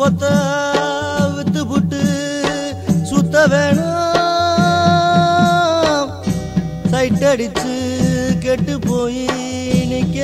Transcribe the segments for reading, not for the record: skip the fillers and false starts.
குப்பத்த with புட்டு சுத்த வேணாம், side அடிச்சு கெட்டு போய் நிக்க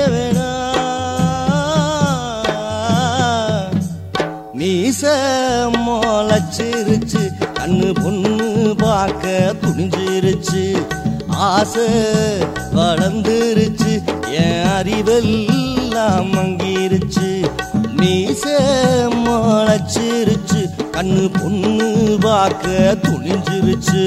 வேணாம். மீச மொளச்சிருச்சு, கண்ணு பொண்ணு பார்க்க துணிஞ்சிருச்சு, ஆசை வளர்ந்துருச்சு, என் அறிவெல்லாம் மங்கிருச்சு. மீச மொளச்சிருச்சு, கண்ணு பொண்ணு பார்க்க துணிஞ்சிருச்சு.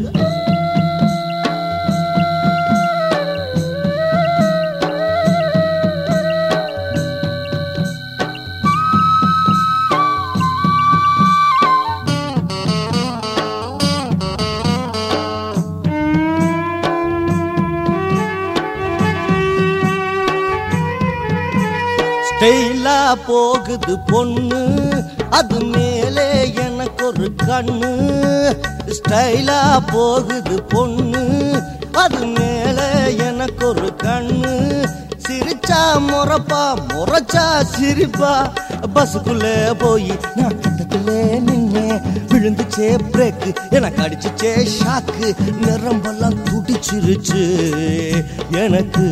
ஸ்டைலா போகுது பொண்ணு, அது மேலே எனக்கு ஒரு கண்ணு. ஸ்டைலா போகுது பொண்ணு, அது மேலே எனக்கு ஒரு கண்ணு. சிரிச்சா முறப்பா, முறைச்சா சிரிப்பா. பஸ்ஸுக்குள்ள போய் நான் கட்டத்துல நின்னே, விழுந்துச்சே பிரேக்கு, எனக்கு அடிச்சுச்சே ஷாக்கு. நிறம்பெல்லாம் துடிச்சிருச்சு எனக்கு.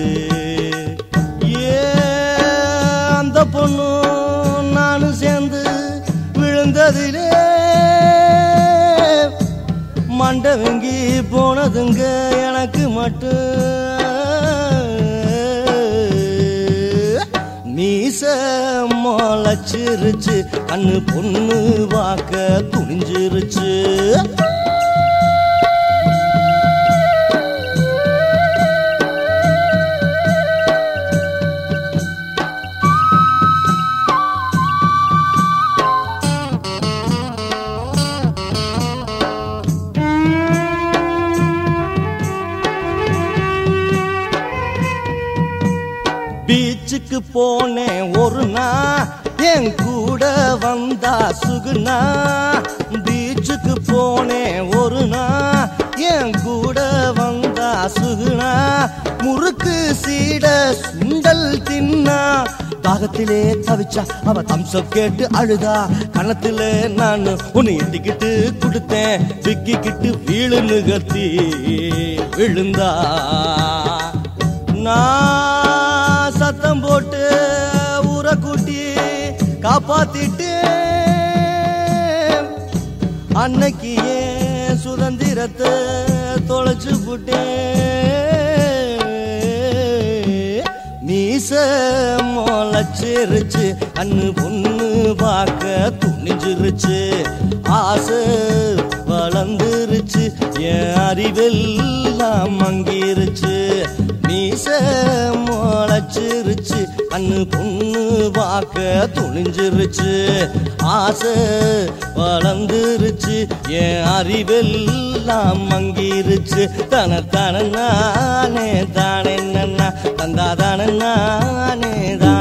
அந்த பொண்ணு நானும் சேர்ந்து விழுந்ததிலே மண்டவங்கி போனதுங்க எனக்கு மட்டும். மீச மொளச்சிருச்சு, கண்ணு பொண்ணு வாக்க துணிஞ்சிருச்சு. பீச்சுக்கு போனேன் ஒரு நாள், என் கூட வந்தா சுகுணா. பீச்சுக்கு போனேன் ஒரு நாள், என் கூட வந்தா சுகுணா. முறுக்கு சீட சுண்டல் தின்னா, தாகத்திலே தவிச்சா அவ தம்சப் கேட்டு அழுதா. கணத்துல நான் உன்னை எட்டிக்கிட்டு கொடுத்தேன், விக்கிக்கிட்டு வீழு நிகழ்த்தி விழுந்தா. நான் சத்தம் போட்டு ஊரை கூட்டி காப்பாத்திட்டு, அன்னைக்கு ஏன் சுதந்திரத்தை தொலைச்சு போட்டேன். மீச மொளச்சிருச்சு, கண்ணு பொண்ணு பார்க்க துணிஞ்சிருச்சு, ஆசை வளர்ந்துருச்சு, என் அறிவெல்லாம் மங்கிருச்சு. மீச மொளச்சிருச்சு, கண்ணு பொண்ணு பார்க்க துணிஞ்சிருச்சு, ஆசை வளர்ந்துருச்சு, என் அறிவெல்லாம் மங்கிருச்சு. தன தானே தானே நன்னா தந்தா தானே நானே.